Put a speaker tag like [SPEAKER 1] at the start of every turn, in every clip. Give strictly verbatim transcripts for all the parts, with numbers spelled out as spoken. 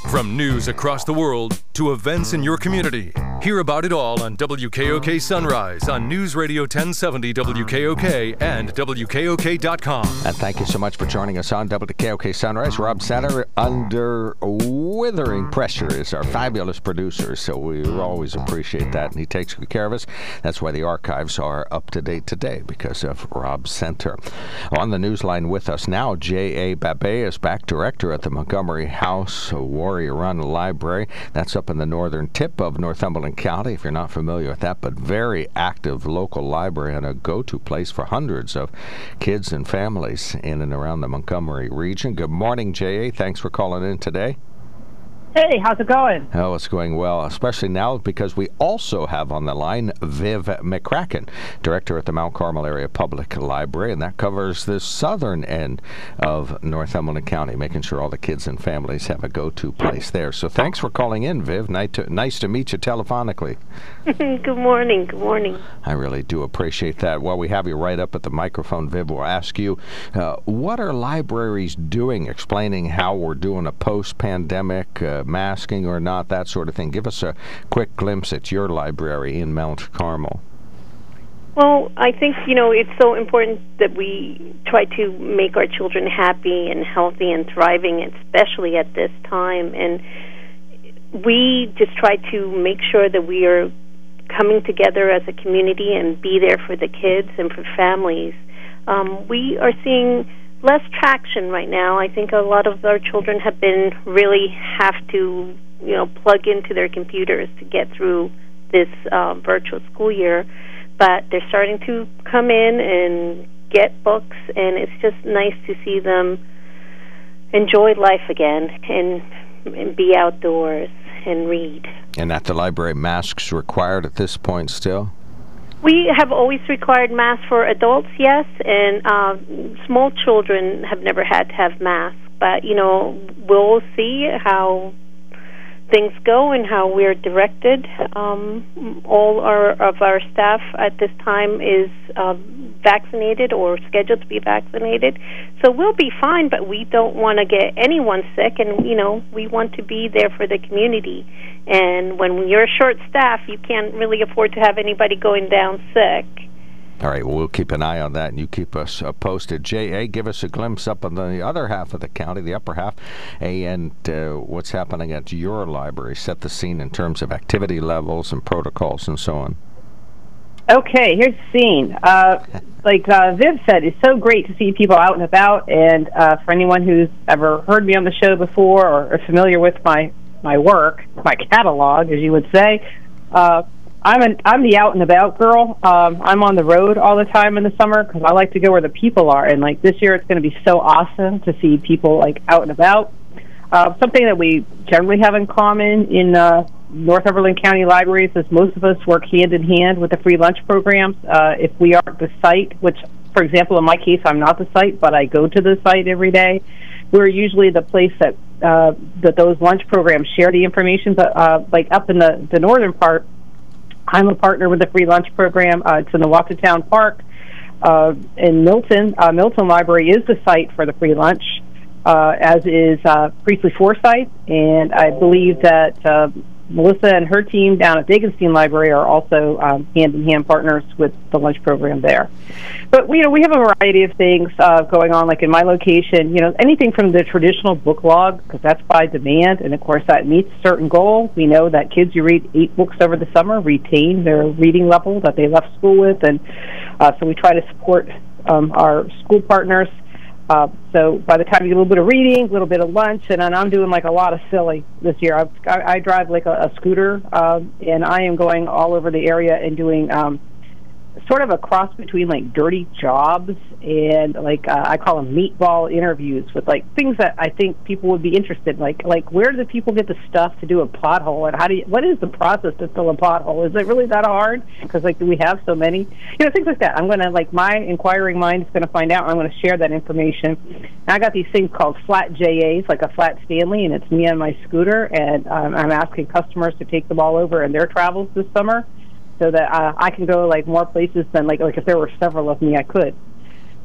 [SPEAKER 1] From news across the world to events in your community, hear about it all on W K O K Sunrise on News Radio ten seventy W K O K and W K O K dot com.
[SPEAKER 2] And thank you so much for joining us on W K O K Sunrise. Rob Center, under withering pressure, is our fabulous producer, so we always appreciate that, and he takes good care of us. That's why the archives are up to date today, because of Rob Center. On the newsline with us now, J A. Babet is back, director at the Montgomery House Warrior Run Library. That's up in the northern tip of Northumberland County, if you're not familiar with that, but very active local library and a go-to place for hundreds of kids and families in and around the Montgomery region. Good morning, J A. Thanks for calling in today.
[SPEAKER 3] Hey, how's it going?
[SPEAKER 2] Oh, it's going well, especially now because we also have on the line Viv McCracken, director at the Mount Carmel Area Public Library, and that covers the southern end of Northumberland County, making sure all the kids and families have a go-to place there. So thanks for calling in, Viv. Nice to, nice to meet you telephonically.
[SPEAKER 4] Good morning. Good morning.
[SPEAKER 2] I really do appreciate that. While we have you right up at the microphone, Viv, we'll ask you, uh, what are libraries doing, explaining how we're doing a post-pandemic uh, masking or not, that sort of thing. Give us a quick glimpse at your library in Mount Carmel.
[SPEAKER 4] Well, I think, you know, it's so important that we try to make our children happy and healthy and thriving, especially at this time. And we just try to make sure that we are coming together as a community and be there for the kids and for families. Um, we are seeing less traction right now. I think a lot of our children have been really have to, you know, plug into their computers to get through this uh, virtual school year. But they're starting to come in and get books, and it's just nice to see them enjoy life again and, and be outdoors and read.
[SPEAKER 2] And at the library, masks required at this point still?
[SPEAKER 4] We have always required masks for adults, yes, and uh, small children have never had to have masks. But, you know, we'll see how things go and how we're directed. Um, all our, of our staff at this time is uh, vaccinated or scheduled to be vaccinated. So we'll be fine, but we don't want to get anyone sick, and, you know, we want to be there for the community. And when you're short-staffed, you can't really afford to have anybody going down sick.
[SPEAKER 2] All right, well, we'll keep an eye on that, and you keep us uh, posted. J A, give us a glimpse up on the other half of the county, the upper half, and uh, what's happening at your library. Set the scene in terms of activity levels and protocols and so on.
[SPEAKER 3] Okay, here's the scene. Uh, like uh, Viv said, it's so great to see people out and about, and uh, for anyone who's ever heard me on the show before or is familiar with my my work, my catalog, as you would say, uh, I'm an I'm the out and about girl. Um, I'm on the road all the time in the summer because I like to go where the people are. And like this year, it's going to be so awesome to see people like out and about. Uh, something that we generally have in common in uh, Northumberland County Libraries is most of us work hand in hand with the free lunch programs. Uh, if we aren't the site, which, for example, in my case, I'm not the site, but I go to the site every day. We're usually the place that uh, that those lunch programs share the information. But uh, like up in the, the northern part, I'm a partner with the free lunch program. Uh, it's in the Waukatown Park uh, in Milton. Uh, Milton Library is the site for the free lunch, uh, as is uh, Priestley Forsyth, and I believe that uh, Melissa and her team down at Dagenstein Library are also um, hand-in-hand partners with the lunch program there. But, you know, we have a variety of things uh, going on, like in my location, you know, anything from the traditional book log, because that's by demand, and, of course, that meets certain goals. We know that kids who read eight books over the summer retain their reading level that they left school with, and uh, so we try to support um, our school partners. Uh, so by the time you get a little bit of reading, a little bit of lunch, and then I'm doing like a lot of silly this year. I, I, I drive like a, a scooter, um, and I am going all over the area and doing um, sort of a cross between like dirty jobs and like uh, I call them meatball interviews with like things that I think people would be interested in. Like like where do the people get the stuff to do a pothole, and how do you, what is the process to fill a pothole? Is it really that hard? Because like we have so many, you know, things like that. I'm gonna like my inquiring mind is gonna find out. And I'm gonna share that information. And I got these things called flat J As, like a flat Stanley, and it's me on my scooter, and um, I'm asking customers to take them all over in their travels this summer, so that uh, I can go like more places than like like if there were several of me, I could.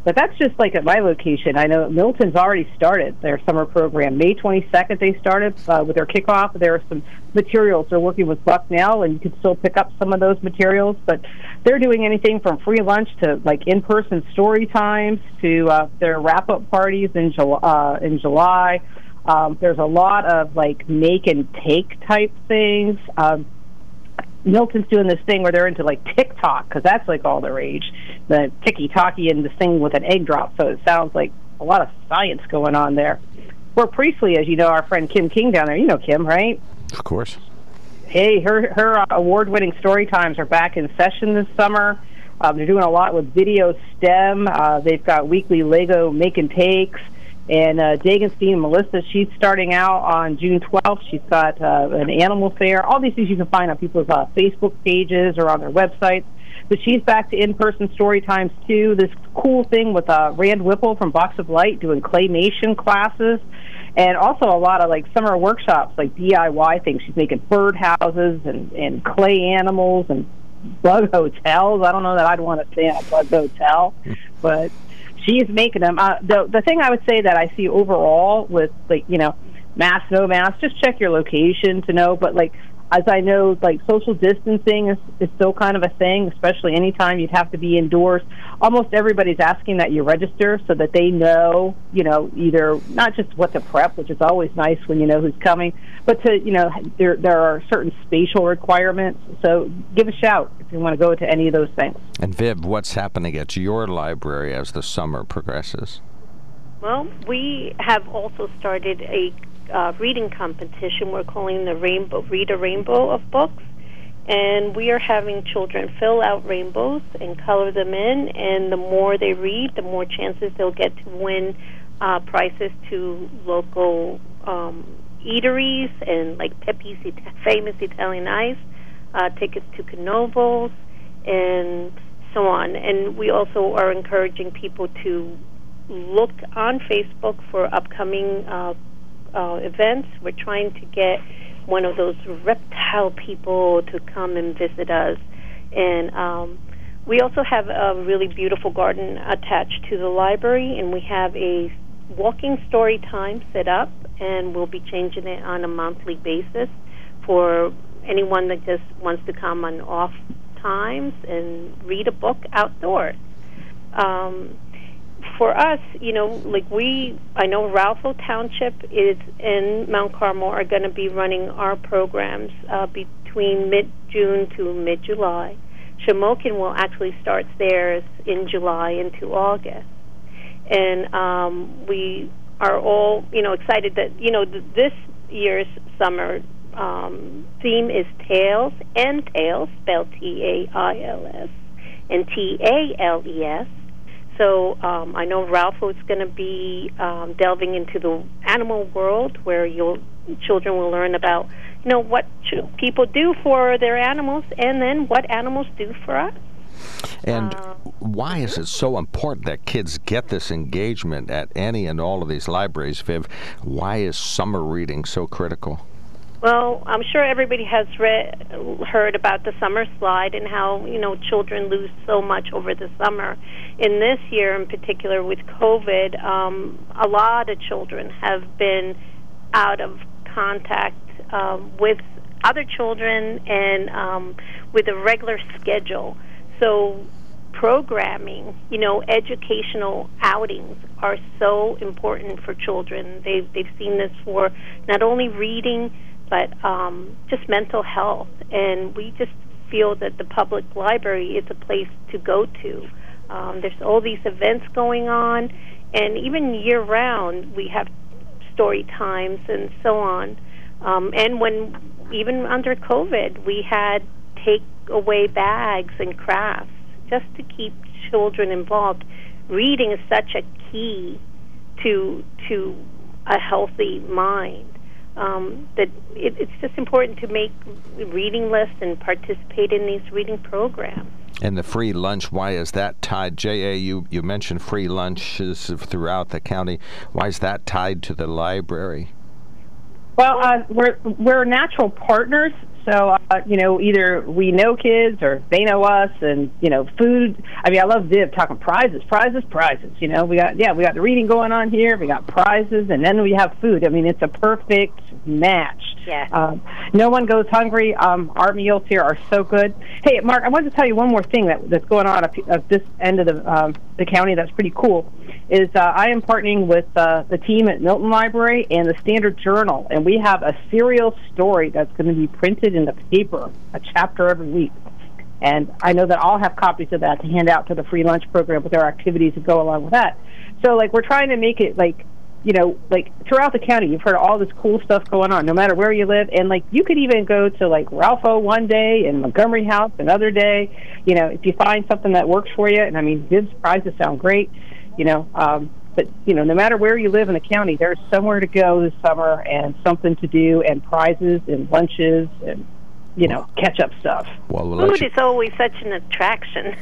[SPEAKER 3] but that's just like at my location. I know Milton's already started their summer program. May twenty-second they started uh, with their kickoff. There are some materials. They're working with Bucknell, and you can still pick up some of those materials. But they're doing anything from free lunch to like in-person story times to uh, their wrap-up parties in, July, uh, in July. Um, there's a lot of like make and take type things. Um, Milton's doing this thing where they're into like TikTok, because that's like all the rage, the ticky-tacky and this thing with an egg drop. So it sounds like a lot of science going on there. Fort Priestley, as you know, our friend Kim King down there. You know Kim, right?
[SPEAKER 2] Of course.
[SPEAKER 3] Hey, her her uh, award-winning story times are back in session this summer. Um, they're doing a lot with video STEM. Uh, they've got weekly Lego make and takes. And uh, Dagenstein Melissa, she's starting out on June twelfth. She's got uh, an animal fair. All these things you can find on people's uh, Facebook pages or on their websites. But she's back to in-person story times, too. This cool thing with uh, Rand Whipple from Box of Light doing claymation classes. And also a lot of, like, summer workshops, like D I Y things. She's making bird houses and, and clay animals and bug hotels. I don't know that I'd want to stay in a bug hotel, but she's making them. Uh, the the thing I would say that I see overall with, like, you know, mask, no mask, just check your location to know. But, like, as I know, like, social distancing is, is still kind of a thing, especially anytime you'd have to be indoors. Almost everybody's asking that you register so that they know, you know, either not just what to prep, which is always nice when you know who's coming, but to, you know, there there are certain spatial requirements. So give a shout if you want to go to any of those things.
[SPEAKER 2] And Viv, what's happening at your library as the summer progresses?
[SPEAKER 4] Well, we have also started a uh, reading competition. We're calling the Rainbow Read a Rainbow of books, and we are having children fill out rainbows and color them in, and the more they read, the more chances they'll get to win uh, prizes to local um, eateries and like Pepe's Ita- famous Italian Ice, uh, tickets to Canovos, and so on. And we also are encouraging people to look on Facebook for upcoming uh, uh, events. We're trying to get one of those reptile people to come and visit us. And um, we also have a really beautiful garden attached to the library, and we have a walking story time set up, and we'll be changing it on a monthly basis for anyone that just wants to come on off times and read a book outdoors. Um, for us, you know, like we, I know Ralpho Township is in Mount Carmel are going to be running our programs uh, between mid-June to mid-July. Shamokin will actually start theirs in July into August. And um, we are all, you know, excited that, you know, th- this year's summer um, theme is Tales and Tales, spelled T A I L S and T A L E S. So um, I know Ralph is going to be um, delving into the animal world, where you'll children will learn about, you know, what should people do for their animals, and then what animals do for us.
[SPEAKER 2] And
[SPEAKER 4] uh,
[SPEAKER 2] why is it so important that kids get this engagement at any and all of these libraries, Viv? Why is summer reading so critical?
[SPEAKER 4] Well, I'm sure everybody has read, heard about the summer slide and how, you know, children lose so much over the summer. In this year in particular with COVID, um, a lot of children have been out of contact um, with other children and um, with a regular schedule. So programming, you know, educational outings are so important for children. They've, they've seen this for not only reading, but um, just mental health. And we just feel that the public library is a place to go to. Um, there's all these events going on, and even year-round we have story times and so on. Um, and when, even under COVID, we had take-away bags and crafts just to keep children involved. Reading is such a key to to a healthy mind. Um, that it, it's just important to make reading lists and participate in these reading programs.
[SPEAKER 2] And the free lunch, why is that tied? J A, you, you mentioned free lunches throughout the county. Why is that tied to the library?
[SPEAKER 3] Well, uh, we're we're natural partners, So, uh, you know, either we know kids or they know us, and, you know, food. I mean, I love Viv talking prizes, prizes, prizes. You know, we got, yeah, we got the reading going on here. We got prizes, and then we have food. I mean, it's a perfect match.
[SPEAKER 4] Yeah.
[SPEAKER 3] Um, no one goes hungry. Um, our meals here are so good. Hey, Mark, I wanted to tell you one more thing that, that's going on at, at this end of the, um, the county that's pretty cool. Is uh, I am partnering with uh, the team at Milton Library and the Standard Journal, and we have a serial story that's going to be printed in the paper, a chapter every week. And I know that I'll have copies of that to hand out to the free lunch program with our activities that go along with that. So, like, we're trying to make it, like, you know, like, throughout the county, you've heard all this cool stuff going on, no matter where you live. And, like, you could even go to, like, Ralpho one day and Montgomery House another day, you know, if you find something that works for you. And, I mean, Viv's prizes sound great, you know. Um, but, you know, no matter where you live in the county, there's somewhere to go this summer and something to do and prizes and lunches and, you know, catch-up stuff.
[SPEAKER 2] Well, we'll
[SPEAKER 4] Food
[SPEAKER 2] you...
[SPEAKER 4] is always such an attraction.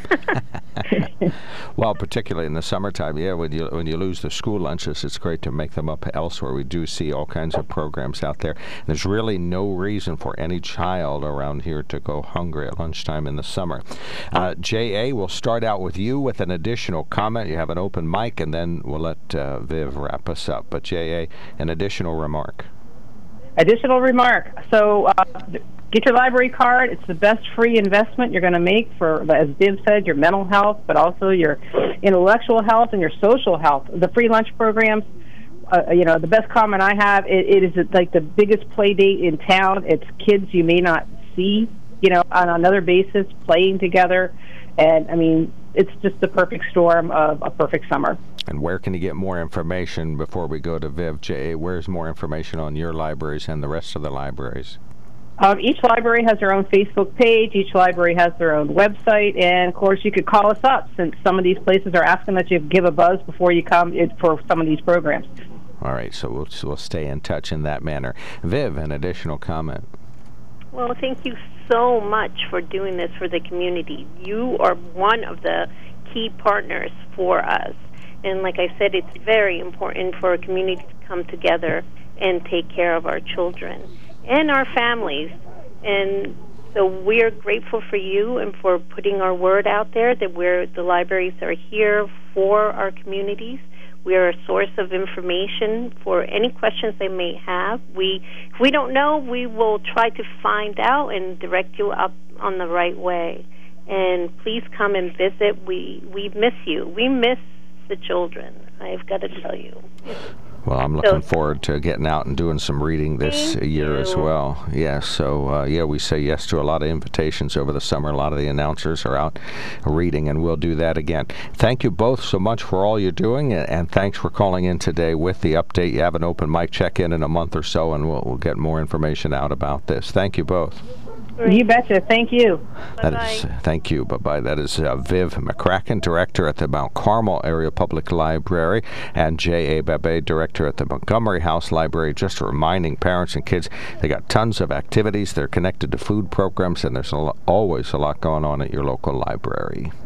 [SPEAKER 2] Well, particularly in the summertime, yeah, when you when you lose the school lunches, it's great to make them up elsewhere. We do see all kinds of programs out there. There's really no reason for any child around here to go hungry at lunchtime in the summer. Uh, J A, we'll start out with you with an additional comment. You have an open mic, and then we'll let uh, Viv wrap us up. But J A, an additional remark.
[SPEAKER 3] Additional remark. So uh, get your library card. It's the best free investment you're going to make for, as Viv said, your mental health, but also your intellectual health and your social health. The free lunch programs, uh, you know, the best comment I have, it, it is like the biggest play date in town. It's kids you may not see, you know, on another basis, playing together. And, I mean, it's just the perfect storm of a perfect summer.
[SPEAKER 2] And where can you get more information before we go to Viv, J A? Where's more information on your libraries and the rest of the libraries?
[SPEAKER 3] Um, each library has their own Facebook page. Each library has their own website. And, of course, you could call us up since some of these places are asking that you give a buzz before you come in for some of these programs.
[SPEAKER 2] All right, so we'll, so we'll stay in touch in that manner. Viv, an additional comment.
[SPEAKER 4] Well, thank you so much for doing this for the community. You are one of the key partners for us. And like I said, it's very important for a community to come together and take care of our children and our families. And so we're grateful for you and for putting our word out there that we're, the libraries are here for our communities. We are a source of information for any questions they may have. We, if we don't know, we will try to find out and direct you up on the right way. And please come and visit. We, we miss you. We miss the children, I've got to tell you.
[SPEAKER 2] Well, I'm looking so, forward to getting out and doing some reading this year
[SPEAKER 4] you.
[SPEAKER 2] as well. Yeah, so, uh, yeah, we say yes to a lot of invitations over the summer. A lot of the announcers are out reading, and we'll do that again. Thank you both so much for all you're doing, and, and thanks for calling in today with the update. You have an open mic check-in in a month or so, and we'll, we'll get more information out about this. Thank you both.
[SPEAKER 3] You betcha. Thank you.
[SPEAKER 2] That is, uh, thank you. Bye-bye. That is uh, Viv McCracken, Director at the Mount Carmel Area Public Library, and J A. Bebe, Director at the Montgomery House Library. Just reminding parents and kids, they got tons of activities. They're connected to food programs, and there's a lo- always a lot going on at your local library.